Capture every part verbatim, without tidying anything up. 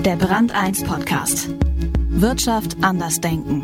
Der Brand eins Podcast. Wirtschaft anders denken.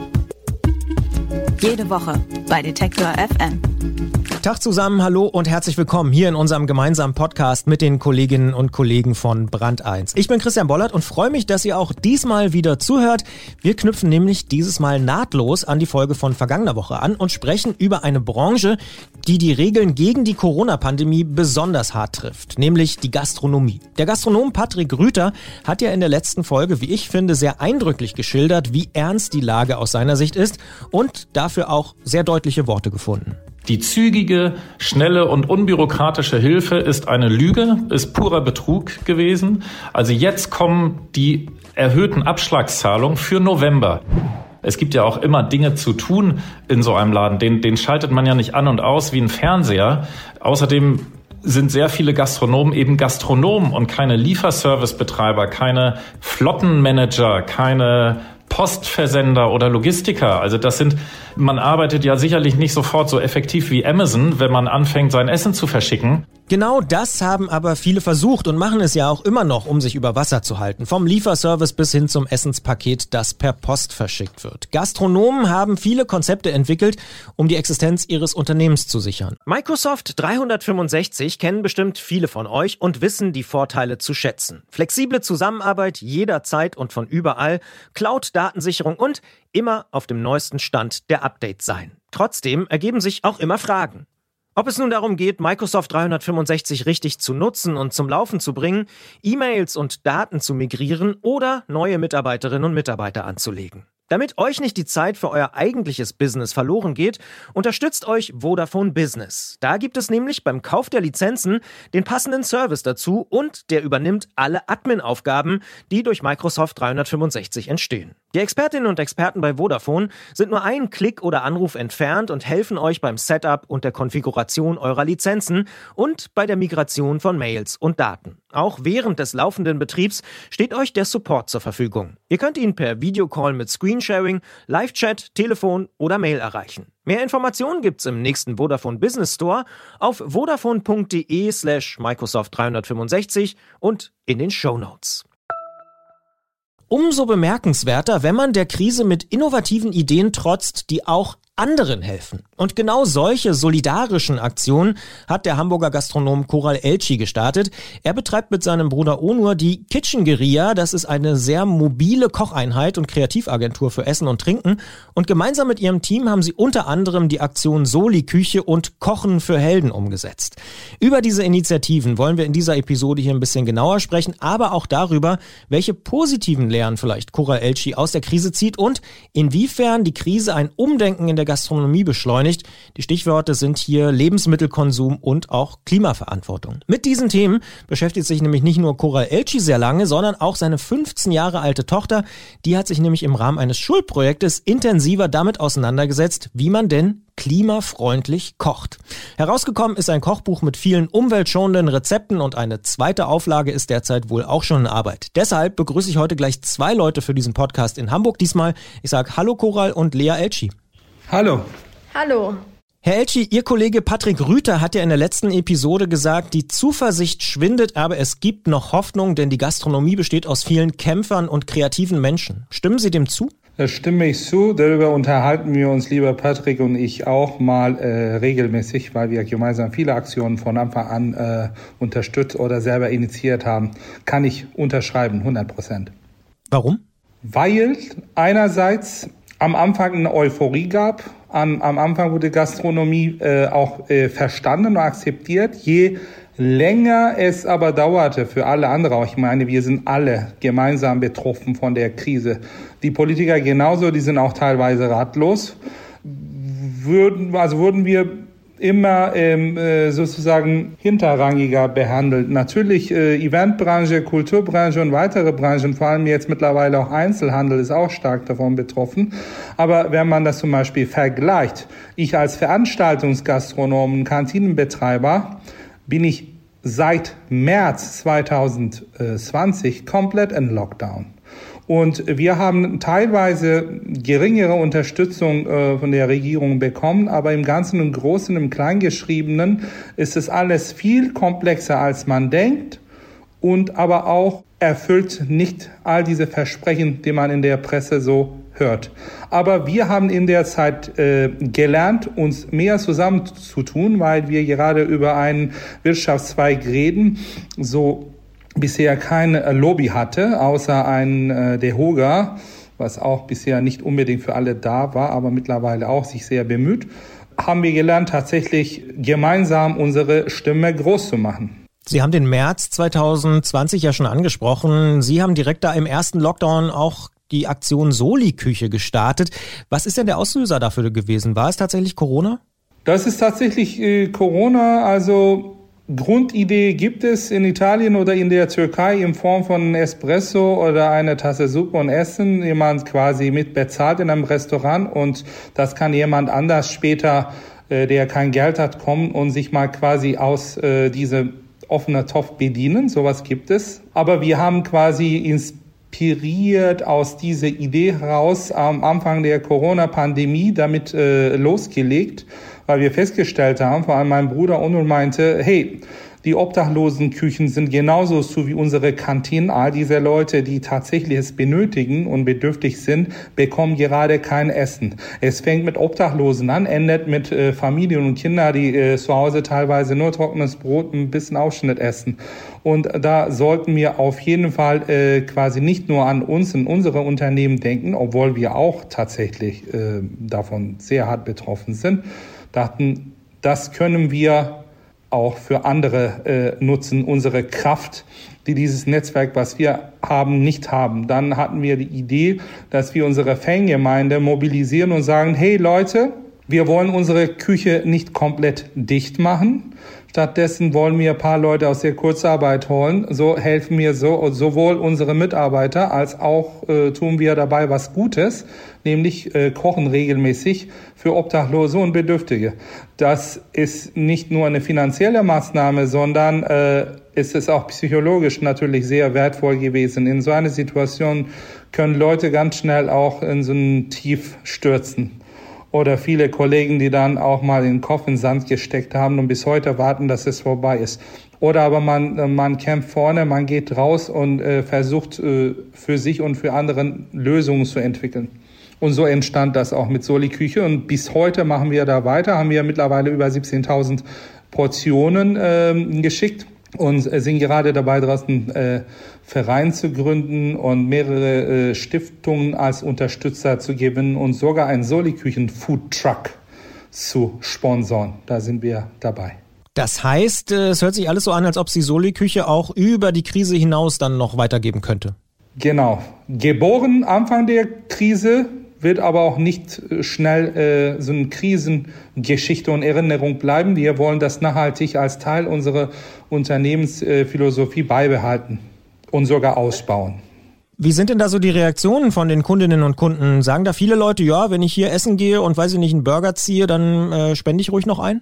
Jede Woche bei Detektor F M. Tag zusammen, hallo und herzlich willkommen hier in unserem gemeinsamen Podcast mit den Kolleginnen und Kollegen von Brand eins. Ich bin Christian Bollert und freue mich, dass ihr auch diesmal wieder zuhört. Wir knüpfen nämlich dieses Mal nahtlos an die Folge von vergangener Woche an und sprechen über eine Branche, die die Regeln gegen die Corona-Pandemie besonders hart trifft, nämlich die Gastronomie. Der Gastronom Patrick Rüther hat ja in der letzten Folge, wie ich finde, sehr eindrücklich geschildert, wie ernst die Lage aus seiner Sicht ist und dafür auch sehr deutliche Worte gefunden. Die zügige, schnelle und unbürokratische Hilfe ist eine Lüge, ist purer Betrug gewesen. Also jetzt kommen die erhöhten Abschlagszahlungen für November. Es gibt ja auch immer Dinge zu tun in so einem Laden. Den, den schaltet man ja nicht an und aus wie ein Fernseher. Außerdem sind sehr viele Gastronomen eben Gastronomen und keine Lieferservicebetreiber, keine Flottenmanager, keine Postversender oder Logistiker. Also das sind, man arbeitet ja sicherlich nicht sofort so effektiv wie Amazon, wenn man anfängt, sein Essen zu verschicken. Genau das haben aber viele versucht und machen es ja auch immer noch, um sich über Wasser zu halten. Vom Lieferservice bis hin zum Essenspaket, das per Post verschickt wird. Gastronomen haben viele Konzepte entwickelt, um die Existenz ihres Unternehmens zu sichern. Microsoft dreihundertfünfundsechzig kennen bestimmt viele von euch und wissen die Vorteile zu schätzen. Flexible Zusammenarbeit jederzeit und von überall, Cloud-Datensicherung und immer auf dem neuesten Stand der Updates sein. Trotzdem ergeben sich auch immer Fragen. Ob es nun darum geht, Microsoft dreihundertfünfundsechzig richtig zu nutzen und zum Laufen zu bringen, E-Mails und Daten zu migrieren oder neue Mitarbeiterinnen und Mitarbeiter anzulegen. Damit euch nicht die Zeit für euer eigentliches Business verloren geht, unterstützt euch Vodafone Business. Da gibt es nämlich beim Kauf der Lizenzen den passenden Service dazu und der übernimmt alle Admin-Aufgaben, die durch Microsoft dreihundertfünfundsechzig entstehen. Die Expertinnen und Experten bei Vodafone sind nur einen Klick oder Anruf entfernt und helfen euch beim Setup und der Konfiguration eurer Lizenzen und bei der Migration von Mails und Daten. Auch während des laufenden Betriebs steht euch der Support zur Verfügung. Ihr könnt ihn per Videocall mit Screensharing, Live-Chat, Telefon oder Mail erreichen. Mehr Informationen gibt's im nächsten Vodafone Business Store auf vodafone.de slash Microsoft dreihundertfünfundsechzig und in den Shownotes. Umso bemerkenswerter, wenn man der Krise mit innovativen Ideen trotzt, die auch anderen helfen. Und genau solche solidarischen Aktionen hat der Hamburger Gastronom Coral Elci gestartet. Er betreibt mit seinem Bruder Onur die Kitchengeria. Das ist eine sehr mobile Kocheinheit und Kreativagentur für Essen und Trinken. Und gemeinsam mit ihrem Team haben sie unter anderem die Aktion Soli Küche und Kochen für Helden umgesetzt. Über diese Initiativen wollen wir in dieser Episode hier ein bisschen genauer sprechen, aber auch darüber, welche positiven Lehren vielleicht Coral Elci aus der Krise zieht und inwiefern die Krise ein Umdenken in der Gastronomie beschleunigt. Die Stichworte sind hier Lebensmittelkonsum und auch Klimaverantwortung. Mit diesen Themen beschäftigt sich nämlich nicht nur Coral Elci sehr lange, sondern auch seine fünfzehn Jahre alte Tochter. Die hat sich nämlich im Rahmen eines Schulprojektes intensiver damit auseinandergesetzt, wie man denn klimafreundlich kocht. Herausgekommen ist ein Kochbuch mit vielen umweltschonenden Rezepten und eine zweite Auflage ist derzeit wohl auch schon in Arbeit. Deshalb begrüße ich heute gleich zwei Leute für diesen Podcast in Hamburg diesmal. Ich sage Hallo Coral und Lea Elci. Hallo. Hallo. Herr Elci, Ihr Kollege Patrick Rüther hat ja in der letzten Episode gesagt, die Zuversicht schwindet, aber es gibt noch Hoffnung, denn die Gastronomie besteht aus vielen Kämpfern und kreativen Menschen. Stimmen Sie dem zu? Das stimme ich zu. Darüber unterhalten wir uns, lieber Patrick und ich, auch mal äh, regelmäßig, weil wir gemeinsam viele Aktionen von Anfang an äh, unterstützt oder selber initiiert haben. Kann ich unterschreiben, hundert Prozent. Warum? Weil einerseits am Anfang eine Euphorie gab. Am, am Anfang wurde Gastronomie äh, auch äh, verstanden und akzeptiert. Je länger es aber dauerte für alle anderen, ich meine, wir sind alle gemeinsam betroffen von der Krise. Die Politiker genauso, die sind auch teilweise ratlos. Würden, also wurden wir immer ähm, äh, sozusagen hinterrangiger behandelt. Natürlich äh, Eventbranche, Kulturbranche und weitere Branchen, vor allem jetzt mittlerweile auch Einzelhandel, ist auch stark davon betroffen. Aber wenn man das zum Beispiel vergleicht, ich als Veranstaltungsgastronom, Kantinenbetreiber, bin ich seit März zweitausendzwanzig komplett in Lockdown. Und wir haben teilweise geringere Unterstützung äh, von der Regierung bekommen, aber im Ganzen und Großen, im Kleingeschriebenen ist es alles viel komplexer, als man denkt und aber auch erfüllt nicht all diese Versprechen, die man in der Presse so hört. Aber wir haben in der Zeit äh, gelernt, uns mehr zusammenzutun, weil wir gerade über einen Wirtschaftszweig reden, so bisher keine Lobby hatte, außer ein äh, DEHOGA, was auch bisher nicht unbedingt für alle da war, aber mittlerweile auch sich sehr bemüht, haben wir gelernt, tatsächlich gemeinsam unsere Stimme groß zu machen. Sie haben den März zwanzig zwanzig ja schon angesprochen. Sie haben direkt da im ersten Lockdown auch die Aktion Soli-Küche gestartet. Was ist denn der Auslöser dafür gewesen? War es tatsächlich Corona? Das ist tatsächlich äh, Corona. Also Grundidee gibt es in Italien oder in der Türkei in Form von Espresso oder einer Tasse Suppe und Essen. Jemand quasi mit bezahlt in einem Restaurant und das kann jemand anders später, äh, der kein Geld hat, kommen und sich mal quasi aus äh, diesem offenen Topf bedienen. Sowas gibt es. Aber wir haben quasi inspiriert inspiriert aus dieser Idee heraus am Anfang der Corona-Pandemie damit äh, losgelegt, weil wir festgestellt haben, vor allem mein Bruder Onur meinte, hey, die Obdachlosenküchen sind genauso so wie unsere Kantinen. All diese Leute, die tatsächlich es benötigen und bedürftig sind, bekommen gerade kein Essen. Es fängt mit Obdachlosen an, endet mit äh, Familien und Kindern, die äh, zu Hause teilweise nur trockenes Brot und ein bisschen Aufschnitt essen. Und da sollten wir auf jeden Fall äh, quasi nicht nur an uns und unsere Unternehmen denken, obwohl wir auch tatsächlich äh, davon sehr hart betroffen sind. Dachten, das können wir auch für andere äh, nutzen, unsere Kraft, die dieses Netzwerk, was wir haben, nicht haben. Dann hatten wir die Idee, dass wir unsere Fangemeinde mobilisieren und sagen, hey Leute, wir wollen unsere Küche nicht komplett dicht machen. Stattdessen wollen wir ein paar Leute aus der Kurzarbeit holen. So helfen wir so sowohl unsere Mitarbeiter als auch äh, tun wir dabei was Gutes, nämlich äh, kochen regelmäßig für Obdachlose und Bedürftige. Das ist nicht nur eine finanzielle Maßnahme, sondern äh, ist es auch psychologisch natürlich sehr wertvoll gewesen. In so einer Situation können Leute ganz schnell auch in so ein Tief stürzen. Oder viele Kollegen, die dann auch mal den Kopf in den Sand gesteckt haben und bis heute warten, dass es vorbei ist. Oder aber man man kämpft vorne, man geht raus und äh, versucht äh, für sich und für andere Lösungen zu entwickeln. Und so entstand das auch mit Soli-Küche. Und bis heute machen wir da weiter, haben wir mittlerweile über siebzehntausend Portionen äh, geschickt. Und sind gerade dabei, draußen äh, Verein zu gründen und mehrere äh, Stiftungen als Unterstützer zu geben und sogar einen Soli-Küchen-Food-Truck zu sponsoren. Da sind wir dabei. Das heißt, es hört sich alles so an, als ob die Soli-Küche auch über die Krise hinaus dann noch weitergeben könnte. Genau. Geboren Anfang der Krise, wird aber auch nicht schnell äh, so eine Krisengeschichte und Erinnerung bleiben. Wir wollen das nachhaltig als Teil unserer Unternehmensphilosophie beibehalten und sogar ausbauen. Wie sind denn da so die Reaktionen von den Kundinnen und Kunden? Sagen da viele Leute, ja, wenn ich hier essen gehe und weiß ich nicht, einen Burger ziehe, dann äh, spende ich ruhig noch ein?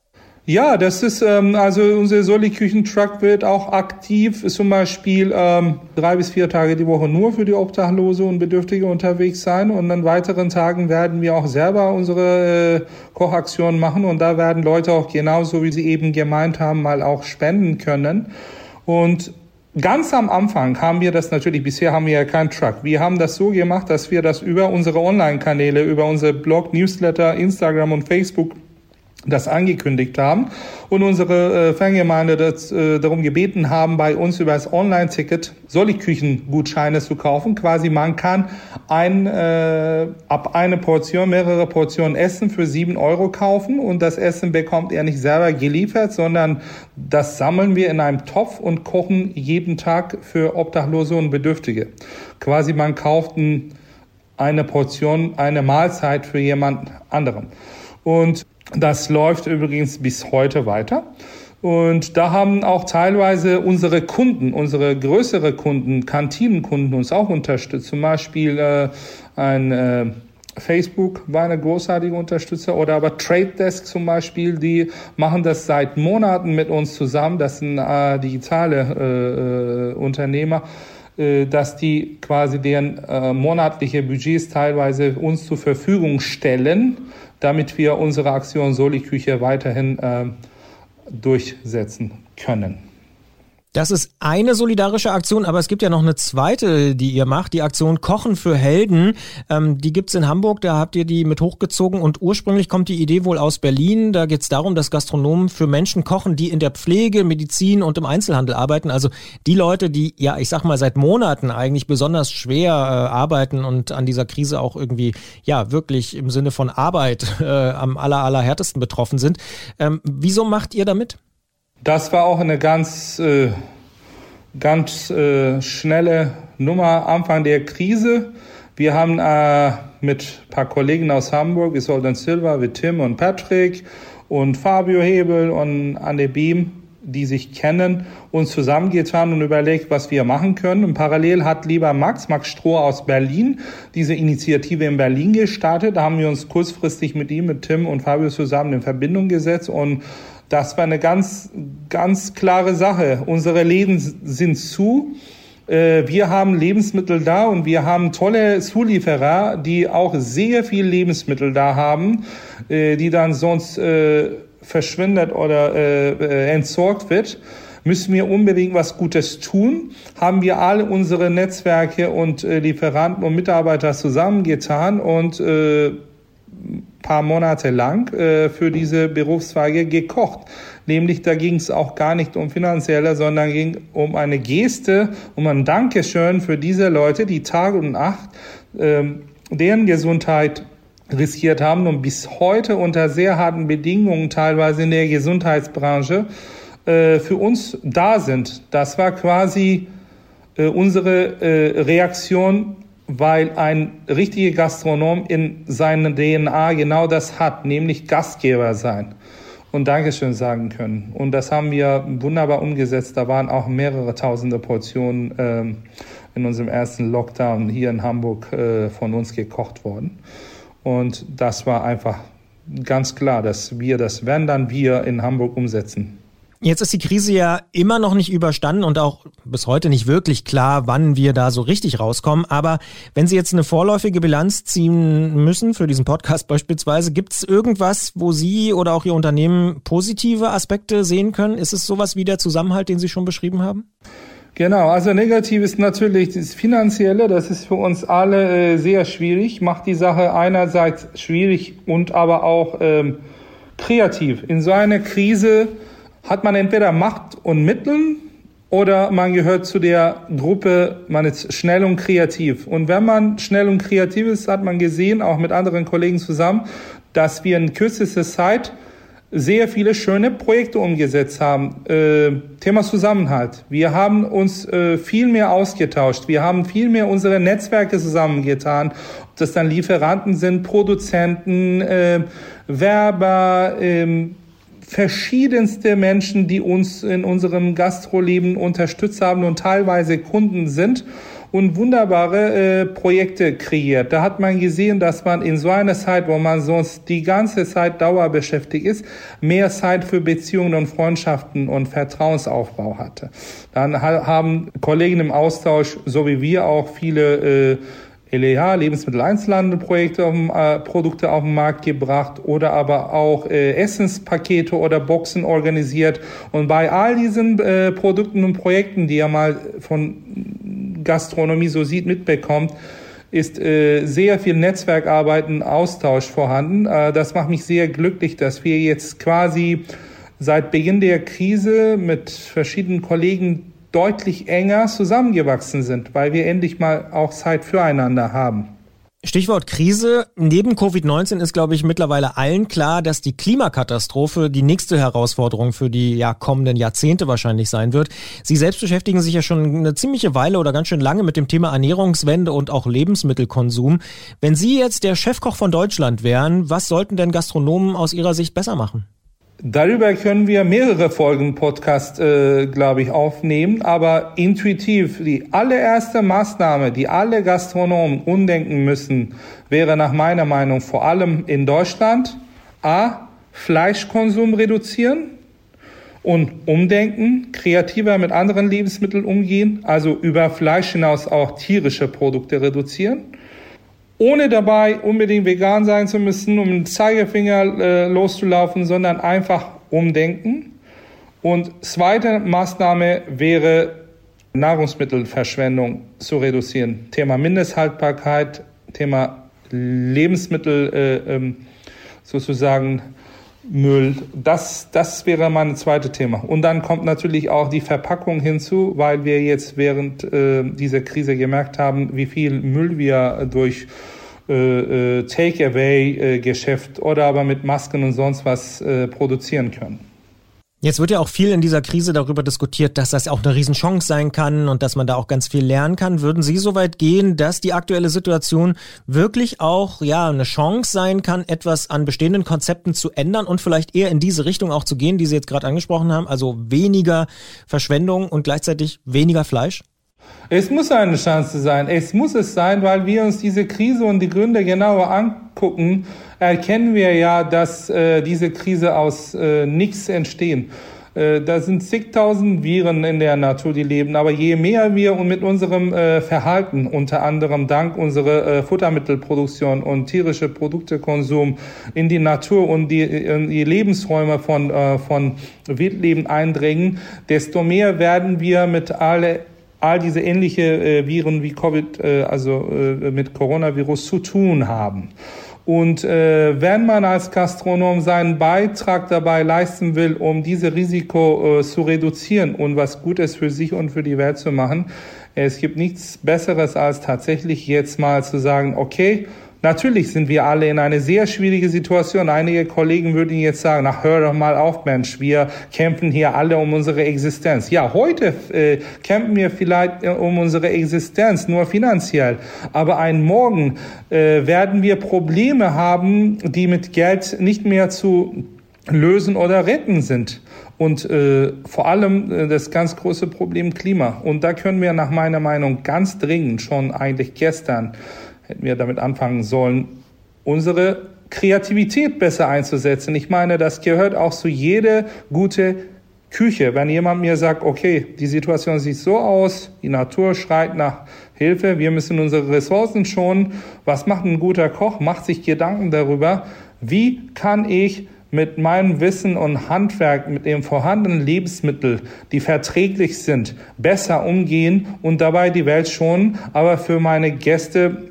Ja, das ist, ähm, also unser Soli-Küchen-Truck wird auch aktiv, zum Beispiel ähm, drei bis vier Tage die Woche nur für die Obdachlose und Bedürftige unterwegs sein. Und an weiteren Tagen werden wir auch selber unsere äh, Kochaktionen machen. Und da werden Leute auch genauso, wie sie eben gemeint haben, mal auch spenden können. Und ganz am Anfang haben wir das natürlich, bisher haben wir ja keinen Truck. Wir haben das so gemacht, dass wir das über unsere Online-Kanäle, über unsere Blog, Newsletter, Instagram und Facebook das angekündigt haben und unsere äh, Fangemeinde das, äh, darum gebeten haben, bei uns über das Online-Ticket Soli-Küchen-Gutscheine zu kaufen. Quasi man kann ein, äh, ab eine Portion, mehrere Portionen Essen für sieben Euro kaufen und das Essen bekommt er nicht selber geliefert, sondern das sammeln wir in einem Topf und kochen jeden Tag für Obdachlose und Bedürftige. Quasi man kauft ein, eine Portion, eine Mahlzeit für jemand anderen. Und das läuft übrigens bis heute weiter. Und da haben auch teilweise unsere Kunden, unsere größere Kunden, Kantinenkunden uns auch unterstützt. Zum Beispiel äh, ein äh, Facebook war eine großartige Unterstützer oder aber Trade Desk zum Beispiel, die machen das seit Monaten mit uns zusammen. Das sind äh, digitale äh, Unternehmer, äh, dass die quasi deren äh, monatliche Budgets teilweise uns zur Verfügung stellen, damit wir unsere Aktion Soli-Küche weiterhin äh, durchsetzen können. Das ist eine solidarische Aktion, aber es gibt ja noch eine zweite, die ihr macht, die Aktion Kochen für Helden. Ähm, die gibt's in Hamburg, da habt ihr die mit hochgezogen und ursprünglich kommt die Idee wohl aus Berlin. Da geht's darum, dass Gastronomen für Menschen kochen, die in der Pflege, Medizin und im Einzelhandel arbeiten. Also die Leute, die, ja, ich sag mal, seit Monaten eigentlich besonders schwer äh, arbeiten und an dieser Krise auch irgendwie, ja, wirklich im Sinne von Arbeit äh, am aller, allerhärtesten betroffen sind. Ähm, wieso macht ihr da mit? Das war auch eine ganz, äh, ganz äh, schnelle Nummer Anfang der Krise. Wir haben äh, mit ein paar Kollegen aus Hamburg, wie Soldan Silva, wie Tim und Patrick und Fabio Hebel und Anne Beam, die sich kennen, uns zusammengetan und überlegt, was wir machen können. Und parallel hat lieber Max, Max Stroh aus Berlin, diese Initiative in Berlin gestartet. Da haben wir uns kurzfristig mit ihm, mit Tim und Fabio zusammen in Verbindung gesetzt und das war eine ganz, ganz klare Sache. Unsere Läden sind zu. Wir haben Lebensmittel da und wir haben tolle Zulieferer, die auch sehr viel Lebensmittel da haben, die dann sonst verschwindet oder entsorgt wird. Müssen wir unbedingt was Gutes tun? Haben wir alle unsere Netzwerke und Lieferanten und Mitarbeiter zusammengetan und paar Monate lang äh, für diese Berufszweige gekocht. Nämlich da ging es auch gar nicht um finanzielle, sondern ging um eine Geste, um ein Dankeschön für diese Leute, die Tag und Nacht äh, deren Gesundheit riskiert haben und bis heute unter sehr harten Bedingungen teilweise in der Gesundheitsbranche äh, für uns da sind. Das war quasi äh, unsere äh, Reaktion, weil ein richtiger Gastronom in seiner D N A genau das hat, nämlich Gastgeber sein und Dankeschön sagen können. Und das haben wir wunderbar umgesetzt. Da waren auch mehrere tausende Portionen ähm, in unserem ersten Lockdown hier in Hamburg äh, von uns gekocht worden. Und das war einfach ganz klar, dass wir das, wenn dann wir in Hamburg umsetzen. Jetzt ist die Krise ja immer noch nicht überstanden und auch bis heute nicht wirklich klar, wann wir da so richtig rauskommen. Aber wenn Sie jetzt eine vorläufige Bilanz ziehen müssen, für diesen Podcast beispielsweise, gibt es irgendwas, wo Sie oder auch Ihr Unternehmen positive Aspekte sehen können? Ist es sowas wie der Zusammenhalt, den Sie schon beschrieben haben? Genau, also negativ ist natürlich das Finanzielle, das ist für uns alle äh, sehr schwierig, macht die Sache einerseits schwierig und aber auch ähm, kreativ. In so einer Krise hat man entweder Macht und Mittel oder man gehört zu der Gruppe, man ist schnell und kreativ. Und wenn man schnell und kreativ ist, hat man gesehen, auch mit anderen Kollegen zusammen, dass wir in kürzester Zeit sehr viele schöne Projekte umgesetzt haben. Äh, Thema Zusammenhalt. Wir haben uns äh, viel mehr ausgetauscht. Wir haben viel mehr unsere Netzwerke zusammengetan. Ob das dann Lieferanten sind, Produzenten, äh, Werber, äh, verschiedenste Menschen, die uns in unserem Gastroleben unterstützt haben und teilweise Kunden sind und wunderbare äh, Projekte kreiert. Da hat man gesehen, dass man in so einer Zeit, wo man sonst die ganze Zeit dauerbeschäftigt ist, mehr Zeit für Beziehungen und Freundschaften und Vertrauensaufbau hatte. Dann ha- haben Kollegen im Austausch, so wie wir auch, viele äh, L E H, Lebensmitteleinzelhandelprojekte, auf dem, äh, Produkte auf den Markt gebracht oder aber auch äh, Essenspakete oder Boxen organisiert. Und bei all diesen äh, Produkten und Projekten, die ihr mal von Gastronomie so sieht, mitbekommt, ist äh, sehr viel Netzwerkarbeiten, Austausch vorhanden. Äh, das macht mich sehr glücklich, dass wir jetzt quasi seit Beginn der Krise mit verschiedenen Kollegen deutlich enger zusammengewachsen sind, weil wir endlich mal auch Zeit füreinander haben. Stichwort Krise. Neben Covid neunzehn ist, glaube ich, mittlerweile allen klar, dass die Klimakatastrophe die nächste Herausforderung für die ja, kommenden Jahrzehnte wahrscheinlich sein wird. Sie selbst beschäftigen sich ja schon eine ziemliche Weile oder ganz schön lange mit dem Thema Ernährungswende und auch Lebensmittelkonsum. Wenn Sie jetzt der Chefkoch von Deutschland wären, was sollten denn Gastronomen aus Ihrer Sicht besser machen? Darüber können wir mehrere Folgen Podcast, äh, glaube ich, aufnehmen. Aber intuitiv, die allererste Maßnahme, die alle Gastronomen umdenken müssen, wäre nach meiner Meinung vor allem in Deutschland A, Fleischkonsum reduzieren und umdenken, kreativer mit anderen Lebensmitteln umgehen, also über Fleisch hinaus auch tierische Produkte reduzieren. Ohne dabei unbedingt vegan sein zu müssen, um den Zeigefinger äh, loszulaufen, sondern einfach umdenken. Und zweite Maßnahme wäre, Nahrungsmittelverschwendung zu reduzieren. Thema Mindesthaltbarkeit, Thema Lebensmittel, äh, ähm, sozusagen Müll. Das, das wäre mein zweites Thema. Und dann kommt natürlich auch die Verpackung hinzu, weil wir jetzt während äh, dieser Krise gemerkt haben, wie viel Müll wir durch äh, äh, Take-away-Geschäft oder aber mit Masken und sonst was äh, produzieren können. Jetzt wird ja auch viel in dieser Krise darüber diskutiert, dass das auch eine Riesenchance sein kann und dass man da auch ganz viel lernen kann. Würden Sie so weit gehen, dass die aktuelle Situation wirklich auch ja eine Chance sein kann, etwas an bestehenden Konzepten zu ändern und vielleicht eher in diese Richtung auch zu gehen, die Sie jetzt gerade angesprochen haben, also weniger Verschwendung und gleichzeitig weniger Fleisch? Es muss eine Chance sein. Es muss es sein, weil wir uns diese Krise und die Gründe genauer angucken, erkennen wir ja, dass äh, diese Krise aus äh, nichts entstehen. Äh, da sind zigtausend Viren in der Natur, die leben. Aber je mehr wir und mit unserem äh, Verhalten, unter anderem dank unserer äh, Futtermittelproduktion und tierische Produktekonsum in die Natur und die, in die Lebensräume von, äh, von Wildleben eindringen, desto mehr werden wir mit alle all diese ähnliche äh, Viren wie Covid, äh, also äh, mit Coronavirus zu tun haben. Und äh, wenn man als Gastronom seinen Beitrag dabei leisten will, um diese Risiko äh, zu reduzieren und was Gutes für sich und für die Welt zu machen, es gibt nichts Besseres als tatsächlich jetzt mal zu sagen, okay, natürlich sind wir alle in einer sehr schwierigen Situation. Einige Kollegen würden jetzt sagen, ach, hör doch mal auf, Mensch, wir kämpfen hier alle um unsere Existenz. Ja, heute äh, kämpfen wir vielleicht äh, um unsere Existenz, nur finanziell. Aber einen Morgen äh, werden wir Probleme haben, die mit Geld nicht mehr zu lösen oder retten sind. Und äh, vor allem äh, das ganz große Problem Klima. Und da können wir nach meiner Meinung ganz dringend schon eigentlich gestern hätten wir damit anfangen sollen, unsere Kreativität besser einzusetzen. Ich meine, das gehört auch zu jeder gute Küche. Wenn jemand mir sagt, okay, die Situation sieht so aus, die Natur schreit nach Hilfe, wir müssen unsere Ressourcen schonen. Was macht ein guter Koch? Macht sich Gedanken darüber, wie kann ich mit meinem Wissen und Handwerk, mit den vorhandenen Lebensmitteln, die verträglich sind, besser umgehen und dabei die Welt schonen, aber für meine Gäste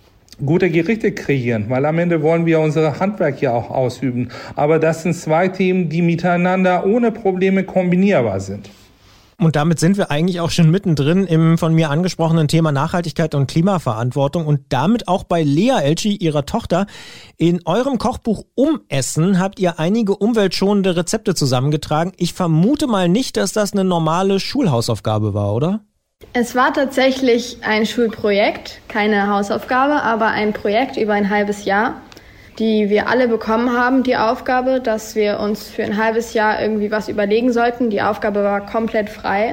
gute Gerichte kreieren, weil am Ende wollen wir unser Handwerk ja auch ausüben. Aber das sind zwei Themen, die miteinander ohne Probleme kombinierbar sind. Und damit sind wir eigentlich auch schon mittendrin im von mir angesprochenen Thema Nachhaltigkeit und Klimaverantwortung und damit auch bei Lea Elchi, ihrer Tochter. In eurem Kochbuch Umessen habt ihr einige umweltschonende Rezepte zusammengetragen. Ich vermute mal nicht, dass das eine normale Schulhausaufgabe war, oder? Es war tatsächlich ein Schulprojekt, keine Hausaufgabe, aber ein Projekt über ein halbes Jahr, die wir alle bekommen haben, die Aufgabe, dass wir uns für ein halbes Jahr irgendwie was überlegen sollten. Die Aufgabe war komplett frei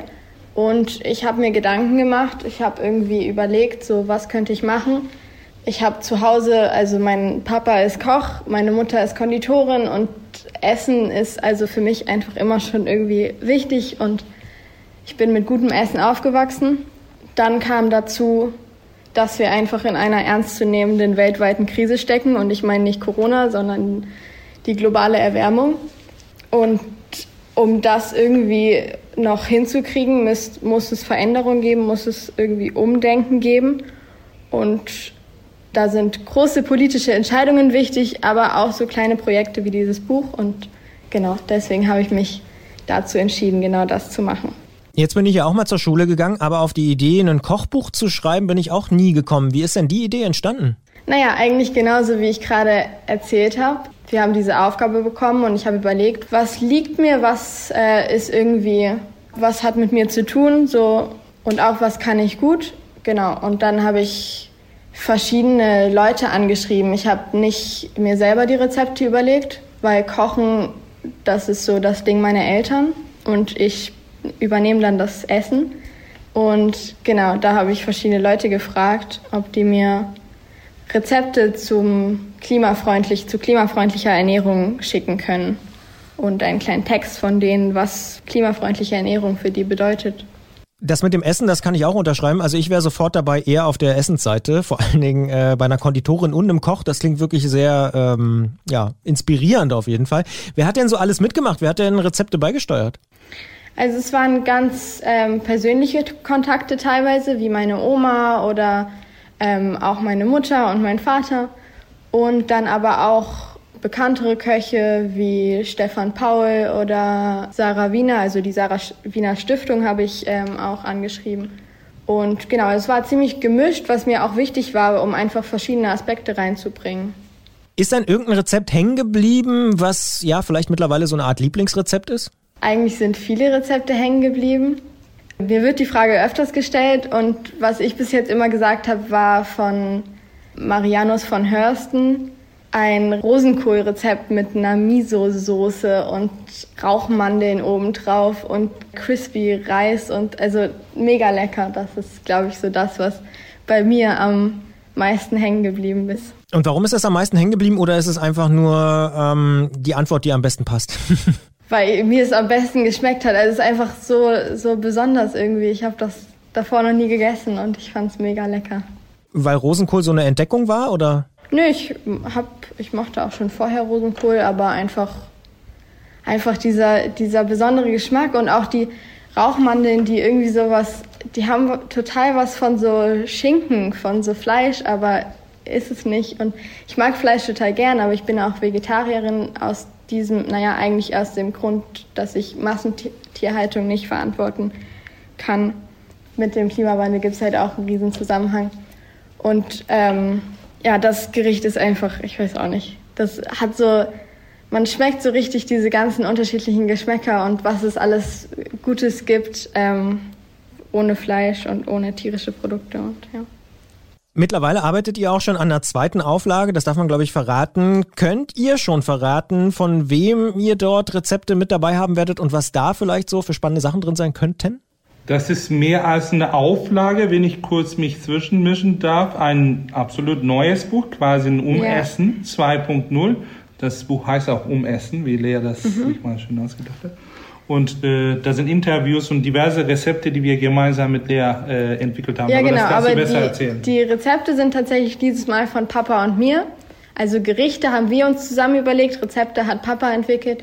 und ich habe mir Gedanken gemacht. Ich habe irgendwie überlegt, so was könnte ich machen. Ich habe zu Hause, also mein Papa ist Koch, meine Mutter ist Konditorin und Essen ist also für mich einfach immer schon irgendwie wichtig und ich bin mit gutem Essen aufgewachsen. Dann kam dazu, dass wir einfach in einer ernstzunehmenden weltweiten Krise stecken. Und ich meine nicht Corona, sondern die globale Erwärmung. Und um das irgendwie noch hinzukriegen, muss, muss es Veränderungen geben, muss es irgendwie Umdenken geben. Und da sind große politische Entscheidungen wichtig, aber auch so kleine Projekte wie dieses Buch. Und genau, deswegen habe ich mich dazu entschieden, genau das zu machen. Jetzt bin ich ja auch mal zur Schule gegangen, aber auf die Idee, ein Kochbuch zu schreiben, bin ich auch nie gekommen. Wie ist denn die Idee entstanden? Naja, eigentlich genauso, wie ich gerade erzählt habe. Wir haben diese Aufgabe bekommen und ich habe überlegt, was liegt mir, was äh, ist irgendwie, was hat mit mir zu tun, so und auch was kann ich gut. Genau, und dann habe ich verschiedene Leute angeschrieben. Ich habe nicht mir selber die Rezepte überlegt, weil Kochen, das ist so das Ding meiner Eltern und ich übernehme dann das Essen. Und genau, da habe ich verschiedene Leute gefragt, ob die mir Rezepte zum klimafreundlich, zu klimafreundlicher Ernährung schicken können. Und einen kleinen Text von denen, was klimafreundliche Ernährung für die bedeutet. Das mit dem Essen, das kann ich auch unterschreiben. Also ich wäre sofort dabei eher auf der Essensseite, vor allen Dingen äh, bei einer Konditorin und einem Koch. Das klingt wirklich sehr ähm, ja, inspirierend auf jeden Fall. Wer hat denn so alles mitgemacht? Wer hat denn Rezepte beigesteuert? Also es waren ganz ähm, persönliche Kontakte teilweise, wie meine Oma oder ähm, auch meine Mutter und mein Vater. Und dann aber auch bekanntere Köche wie Stefan Paul oder Sarah Wiener, also die Sarah Wiener Stiftung habe ich ähm, auch angeschrieben. Und genau, es war ziemlich gemischt, was mir auch wichtig war, um einfach verschiedene Aspekte reinzubringen. Ist dann irgendein Rezept hängen geblieben, was ja vielleicht mittlerweile so eine Art Lieblingsrezept ist? Eigentlich sind viele Rezepte hängen geblieben. Mir wird die Frage öfters gestellt und was ich bis jetzt immer gesagt habe, war von Marianus von Hörsten ein Rosenkohlrezept mit einer Miso-Soße und Rauchmandeln obendrauf und crispy Reis und also mega lecker. Das ist, glaube ich, so das, was bei mir am meisten hängen geblieben ist. Und warum ist das am meisten hängen geblieben oder ist es einfach nur ähm, die Antwort, die am besten passt? Weil mir es am besten geschmeckt hat. Also es ist einfach so, so besonders irgendwie. Ich habe das davor noch nie gegessen und ich fand es mega lecker. Weil Rosenkohl so eine Entdeckung war, oder? Nö, ich hab, ich mochte auch schon vorher Rosenkohl, aber einfach, einfach dieser, dieser besondere Geschmack und auch die Rauchmandeln, die irgendwie sowas, die haben total was von so Schinken, von so Fleisch, aber ist es nicht. Und ich mag Fleisch total gern, aber ich bin auch Vegetarierin aus diesem, naja, eigentlich aus dem Grund, dass ich Massentierhaltung nicht verantworten kann. Mit dem Klimawandel gibt es halt auch einen riesen Zusammenhang. Und ähm, ja, das Gericht ist einfach, ich weiß auch nicht, das hat so, man schmeckt so richtig diese ganzen unterschiedlichen Geschmäcker und was es alles Gutes gibt, ähm, ohne Fleisch und ohne tierische Produkte. Und ja. Mittlerweile arbeitet ihr auch schon an der zweiten Auflage, das darf man, glaube ich, verraten. Könnt ihr schon verraten, von wem ihr dort Rezepte mit dabei haben werdet und was da vielleicht so für spannende Sachen drin sein könnten? Das ist mehr als eine Auflage, wenn ich kurz mich zwischenmischen darf. Ein absolut neues Buch, quasi ein Umessen yeah. zwei Punkt null. Das Buch heißt auch Umessen, wie Lea das mhm. sich mal schön ausgedacht hat. Und äh, da sind Interviews und diverse Rezepte, die wir gemeinsam mit Lea äh, entwickelt haben. Ja, aber genau, das kannst aber du besser die, erzählen. Die Rezepte sind tatsächlich dieses Mal von Papa und mir. Also Gerichte haben wir uns zusammen überlegt, Rezepte hat Papa entwickelt.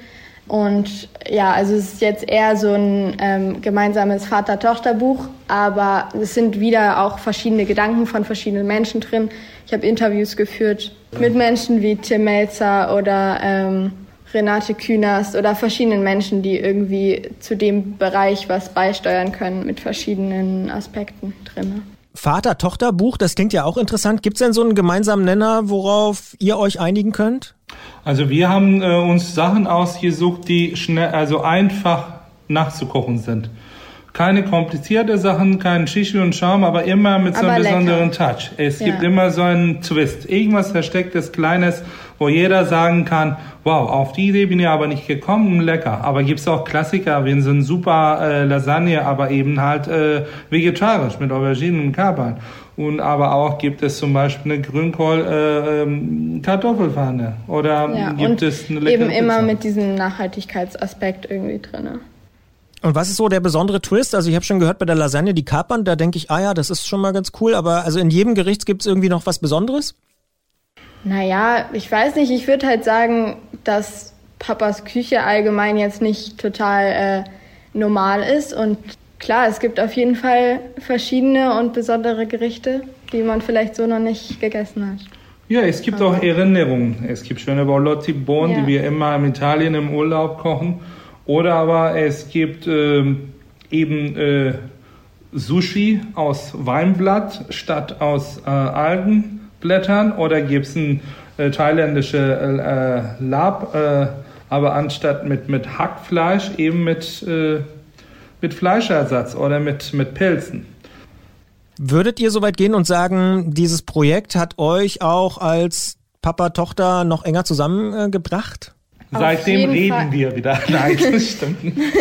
Und ja, also es ist jetzt eher so ein ähm, gemeinsames Vater-Tochter-Buch, aber es sind wieder auch verschiedene Gedanken von verschiedenen Menschen drin. Ich habe Interviews geführt mit Menschen wie Tim Melzer oder ähm, Renate Künast oder verschiedenen Menschen, die irgendwie zu dem Bereich was beisteuern können mit verschiedenen Aspekten drin. Vater-Tochter-Buch, das klingt ja auch interessant. Gibt es denn so einen gemeinsamen Nenner, worauf ihr euch einigen könnt? Also wir haben äh, uns Sachen ausgesucht, die schnell, also einfach nachzukochen sind. Keine komplizierte Sachen, kein Shishi und Schaum, aber immer mit so einem besonderen Touch. Es ja. gibt immer so einen Twist, irgendwas Verstecktes, Kleines, wo jeder sagen kann, wow, auf die Idee bin ich aber nicht gekommen, lecker. Aber gibt's auch Klassiker, wie so ein super äh, Lasagne, aber eben halt äh, vegetarisch mit Auberginen und Kapern. Und aber auch gibt es zum Beispiel eine Grünkohl-Kartoffelpfanne äh, oder ja, gibt es eine leckere eben immer Pizza. mit diesem Nachhaltigkeitsaspekt irgendwie drin. Und was ist so der besondere Twist? Also ich habe schon gehört bei der Lasagne die Kapern, da denke ich, ah ja, das ist schon mal ganz cool, aber also in jedem Gericht gibt es irgendwie noch was Besonderes? Naja, ich weiß nicht, ich würde halt sagen, dass Papas Küche allgemein jetzt nicht total äh, normal ist und klar, es gibt auf jeden Fall verschiedene und besondere Gerichte, die man vielleicht so noch nicht gegessen hat. Ja, es gibt aber auch Erinnerungen. Es gibt schöne Borlotti-Bohnen, ja. die wir immer in Italien im Urlaub kochen. Oder aber es gibt äh, eben äh, Sushi aus Weinblatt statt aus äh, Algenblättern. Oder gibt es ein äh, thailändische äh, Lab, äh, aber anstatt mit, mit Hackfleisch eben mit, äh, mit Fleischersatz oder mit, mit Pilzen. Würdet ihr so weit gehen und sagen, dieses Projekt hat euch auch als Papa-Tochter noch enger zusammengebracht? Seitdem reden Fall. wir wieder. Nein, das stimmt.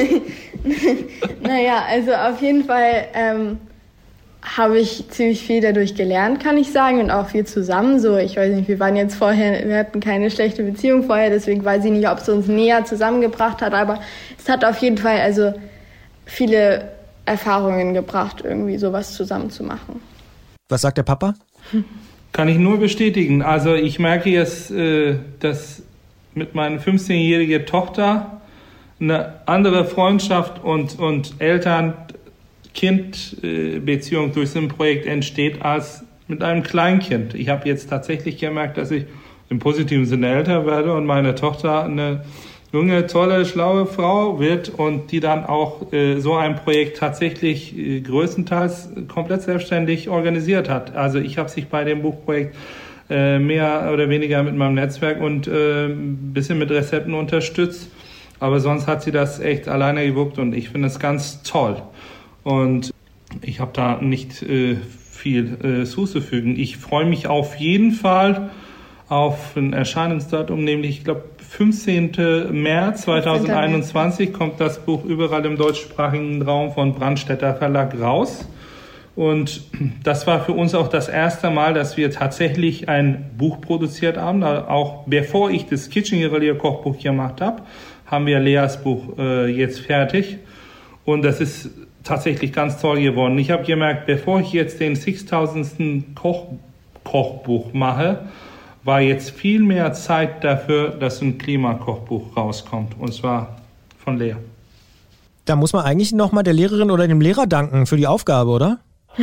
Naja, also auf jeden Fall ähm, habe ich ziemlich viel dadurch gelernt, kann ich sagen, und auch viel zusammen. So, ich weiß nicht, wir waren jetzt vorher, wir hatten keine schlechte Beziehung vorher, deswegen weiß ich nicht, ob es uns näher zusammengebracht hat, aber es hat auf jeden Fall also viele Erfahrungen gebracht, irgendwie sowas zusammen zu machen. Was sagt der Papa? Kann ich nur bestätigen. Also ich merke jetzt, dass mit meiner fünfzehnjährigen Tochter eine andere Freundschaft und, und Eltern-Kind-Beziehung durch so ein Projekt entsteht als mit einem Kleinkind. Ich habe jetzt tatsächlich gemerkt, dass ich im positiven Sinne älter werde und meine Tochter eine junge, tolle, schlaue Frau wird und die dann auch äh, so ein Projekt tatsächlich äh, größtenteils komplett selbstständig organisiert hat. Also ich habe sich bei dem Buchprojekt äh, mehr oder weniger mit meinem Netzwerk und äh, ein bisschen mit Rezepten unterstützt. Aber sonst hat sie das echt alleine gewuppt und ich finde es ganz toll. Und ich habe da nicht äh, viel äh, zuzufügen. Ich freue mich auf jeden Fall auf ein Erscheinungsdatum, nämlich ich glaube fünfzehnten März zweitausendeinundzwanzig kommt das Buch überall im deutschsprachigen Raum von Brandstätter Verlag raus. Und das war für uns auch das erste Mal, dass wir tatsächlich ein Buch produziert haben. Auch bevor ich das Kitchen Guerilla Kochbuch gemacht habe, haben wir Leas Buch äh, jetzt fertig. Und das ist tatsächlich ganz toll geworden. Ich habe gemerkt, bevor ich jetzt den sechstausendsten Koch, Kochbuch mache, war jetzt viel mehr Zeit dafür, dass ein Klimakochbuch rauskommt. Und zwar von Lea. Da muss man eigentlich nochmal der Lehrerin oder dem Lehrer danken für die Aufgabe, oder?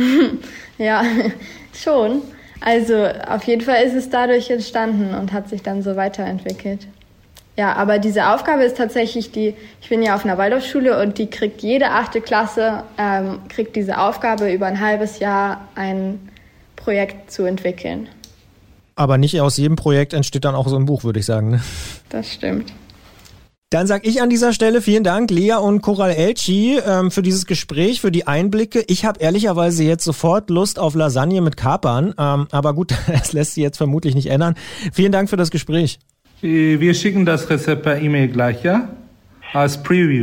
Ja, schon. Also auf jeden Fall ist es dadurch entstanden und hat sich dann so weiterentwickelt. Ja, aber diese Aufgabe ist tatsächlich die, ich bin ja auf einer Waldorfschule und die kriegt jede achte Klasse, ähm, kriegt diese Aufgabe über ein halbes Jahr ein Projekt zu entwickeln. Aber nicht aus jedem Projekt entsteht dann auch so ein Buch, würde ich sagen. Ne? Das stimmt. Dann sage ich an dieser Stelle vielen Dank, Lea und Coral Elchi, ähm, für dieses Gespräch, für die Einblicke. Ich habe ehrlicherweise jetzt sofort Lust auf Lasagne mit Kapern, ähm, aber gut, das lässt sich jetzt vermutlich nicht ändern. Vielen Dank für das Gespräch. Wir schicken das Rezept per E-Mail gleich, ja? Als Preview.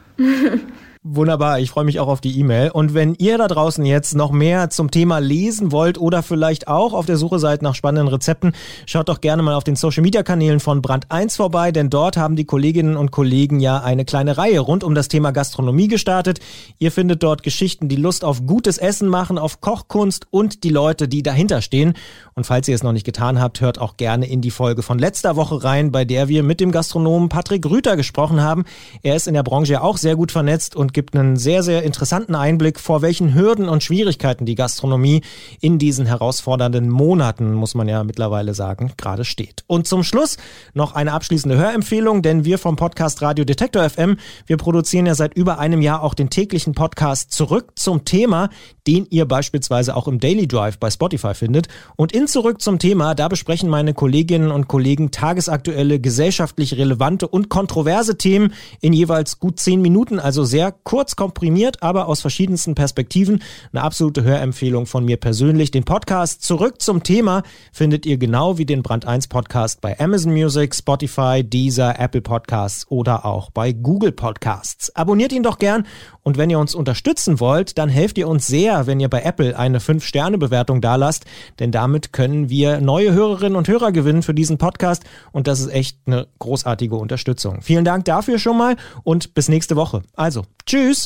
Wunderbar, ich freue mich auch auf die E-Mail. Und wenn ihr da draußen jetzt noch mehr zum Thema lesen wollt oder vielleicht auch auf der Suche seid nach spannenden Rezepten, schaut doch gerne mal auf den Social-Media-Kanälen von Brand eins vorbei, denn dort haben die Kolleginnen und Kollegen ja eine kleine Reihe rund um das Thema Gastronomie gestartet. Ihr findet dort Geschichten, die Lust auf gutes Essen machen, auf Kochkunst und die Leute, die dahinter stehen. Und falls ihr es noch nicht getan habt, hört auch gerne in die Folge von letzter Woche rein, bei der wir mit dem Gastronomen Patrick Rüther gesprochen haben. Er ist in der Branche ja auch sehr gut vernetzt und gibt einen sehr, sehr interessanten Einblick, vor welchen Hürden und Schwierigkeiten die Gastronomie in diesen herausfordernden Monaten, muss man ja mittlerweile sagen, gerade steht. Und zum Schluss noch eine abschließende Hörempfehlung, denn wir vom Podcast Radio Detektor F M, wir produzieren ja seit über einem Jahr auch den täglichen Podcast Zurück zum Thema, den ihr beispielsweise auch im Daily Drive bei Spotify findet. Und in Zurück zum Thema, da besprechen meine Kolleginnen und Kollegen tagesaktuelle, gesellschaftlich relevante und kontroverse Themen in jeweils gut zehn Minuten, also sehr kurz komprimiert, aber aus verschiedensten Perspektiven. Eine absolute Hörempfehlung von mir persönlich. Den Podcast Zurück zum Thema findet ihr genau wie den Brand eins Podcast bei Amazon Music, Spotify, Deezer, Apple Podcasts oder auch bei Google Podcasts. Abonniert ihn doch gern und wenn ihr uns unterstützen wollt, dann helft ihr uns sehr, wenn ihr bei Apple eine fünf Sterne Bewertung dalasst, denn damit können wir neue Hörerinnen und Hörer gewinnen für diesen Podcast und das ist echt eine großartige Unterstützung. Vielen Dank dafür schon mal und bis nächste Woche. Also, tschüss!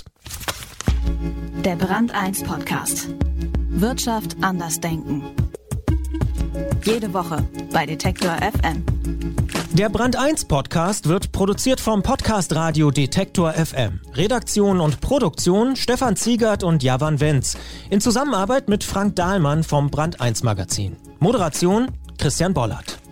Der Brand eins Podcast. Wirtschaft anders denken. Jede Woche bei Detektor F M. Der Brand eins Podcast wird produziert vom Podcast Radio Detektor F M. Redaktion und Produktion Stefan Ziegert und Javan Wenz. In Zusammenarbeit mit Frank Dahlmann vom Brand eins Magazin. Moderation Christian Bollert.